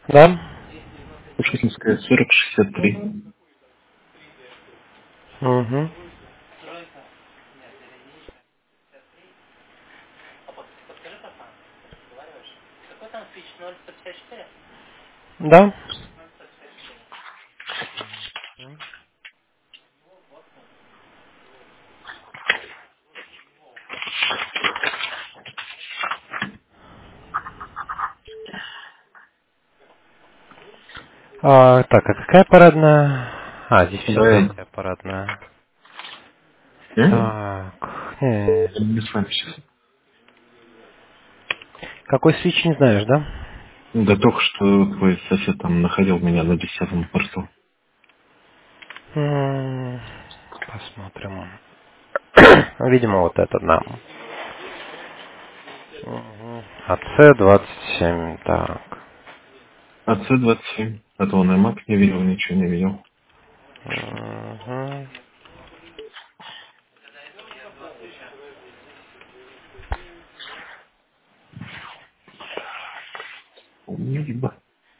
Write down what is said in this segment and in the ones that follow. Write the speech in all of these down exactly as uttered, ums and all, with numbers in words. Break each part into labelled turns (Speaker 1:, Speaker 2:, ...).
Speaker 1: Да?
Speaker 2: Пушкинская, сорок шестьдесят три.
Speaker 1: Угу. Да? А, так, а какая парадная? А, здесь пятьдесят
Speaker 2: Да.
Speaker 1: третья парадная.
Speaker 2: М?
Speaker 1: Так, не.
Speaker 2: Мы с вами сейчас.
Speaker 1: Какой свич не знаешь, да?
Speaker 2: Да только что твой сосед там находил меня на десятом порту.
Speaker 1: М, Посмотрим. Видимо, вот этот нам. Угу. АЦ двадцать семь, так.
Speaker 2: А С двадцать семь. А то он и маг не видел, ничего не видел.
Speaker 1: Угу.
Speaker 2: Либо.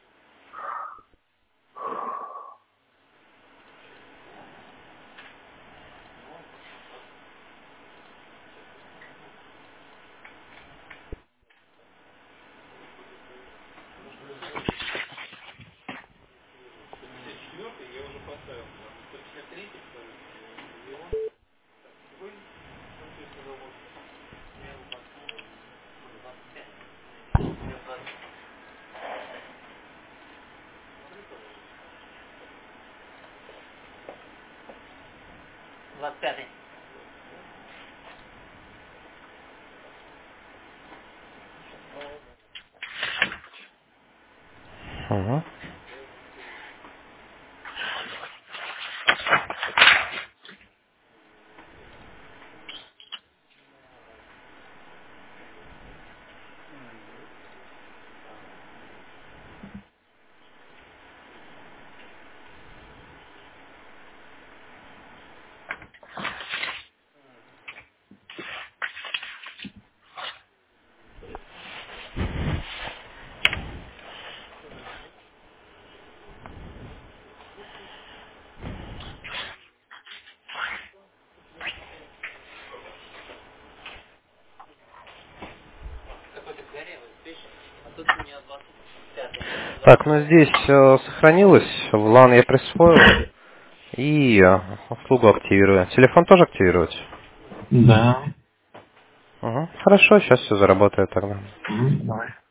Speaker 1: Угу. Так, ну здесь э, сохранилось. В лан я присвоил. И э, услугу активирую. Телефон тоже активировать?
Speaker 2: Да.
Speaker 1: Угу. Хорошо, сейчас все заработает тогда.
Speaker 2: М, Давай.